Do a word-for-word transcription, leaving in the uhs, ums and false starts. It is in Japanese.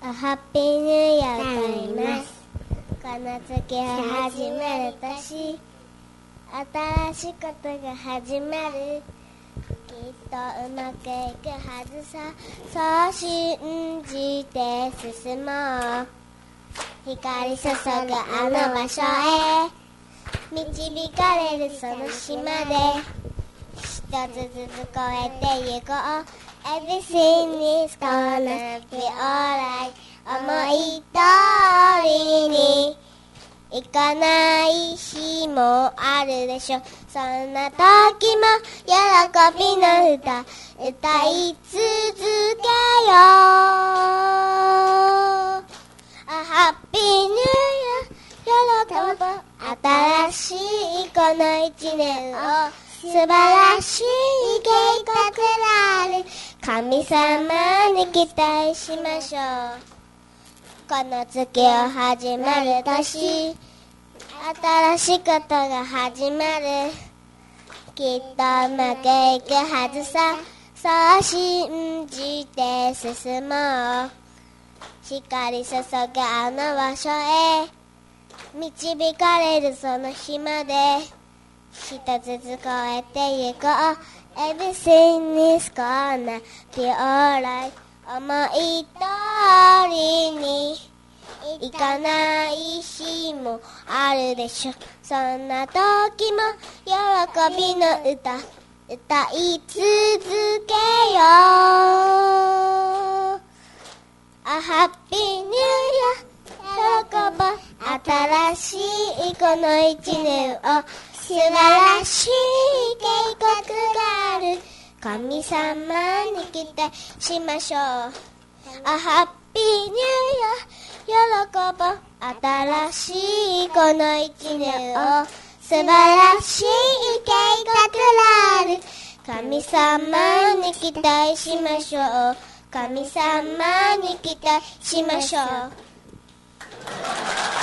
ハッピーニューイヤーを歌います。この月が始まる年、新しいことが始まる。きっとうまくいくはずさ。そう信じて進もう。光注ぐあの場所へ導かれるその島で一つずつ越えてゆこう。 Everything is gonna be alright。 思い通りにいかない日もあるでしょ。そんな時も喜びの歌歌い続けよう。ハッピーニューイヤー喜ぶ新しいこの一年を素晴らしい計画がある。神様に期待しましょう。この月を始まる年、新しいことが始まる。きっとうまくいくはずさ。そう信じて進もう。光注ぐあの場所へ導かれるその日まで一つずつ越えてゆこう。 Everything is gonna be alright。 思い通りにいかない日もあるでしょ。そんな時も喜びの歌歌い続けよう。A happy new year。 喜ぼ新しいこの一年を素晴らしい計画がある。神様に期待しましょう。 A happy new year。 喜ぼ新しいこの一年を素晴らしい計画がある。神様に期待しましょう。神様に期待しましょう。